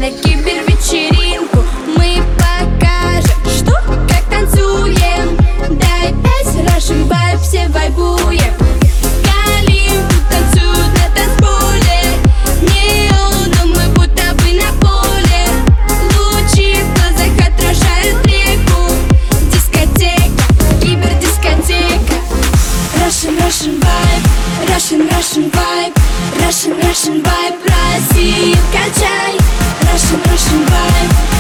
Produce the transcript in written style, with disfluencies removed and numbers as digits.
на кибервечеринку. Мы покажем, что, как танцуем. Дай 5, Russian vibe, все вайбуем. Калинку танцуют на танцполе. Неоном мы будто бы на поле. Лучи в глазах отражают реку. Дискотека, кибердискотека. Russian vibe, Russian vibe, Russian vibe. Россию качай. Russian vibe.